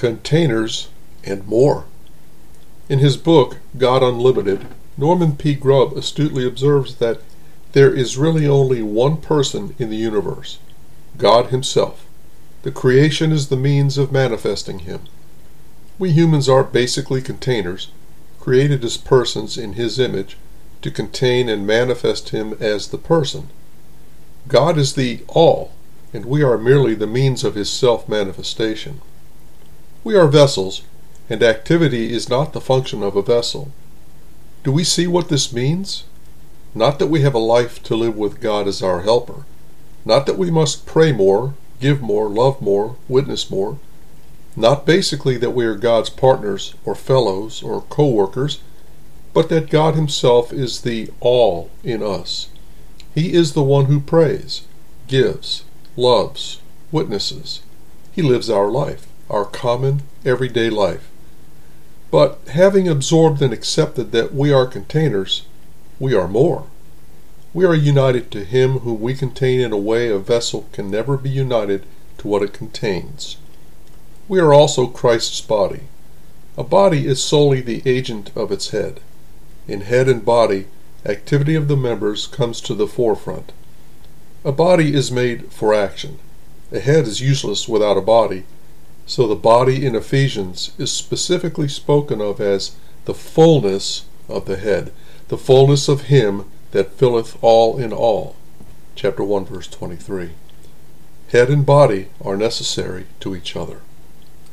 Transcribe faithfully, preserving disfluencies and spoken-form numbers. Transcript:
containers, and more. In his book, God Unlimited, Norman P. Grubb astutely observes that there is really only one person in the universe, God himself. The creation is the means of manifesting him. We humans are basically containers, created as persons in his image, to contain and manifest him as the person. God is the all, and we are merely the means of his self-manifestation. We are vessels, and activity is not the function of a vessel. Do we see what this means? Not that we have a life to live with God as our helper. Not that we must pray more, give more, love more, witness more. Not basically that we are God's partners or fellows or co-workers, but that God himself is the all in us. He is the one who prays, gives, loves, witnesses. He lives our life, our common, everyday life. But having absorbed and accepted that we are containers, we are more. We are united to him whom we contain in a way a vessel can never be united to what it contains. We are also Christ's body. A body is solely the agent of its head. In head and body, activity of the members comes to the forefront. A body is made for action. A head is useless without a body, so the body in Ephesians is specifically spoken of as the fullness of the head, the fullness of him that filleth all in all. Chapter one, verse twenty-three. Head and body are necessary to each other.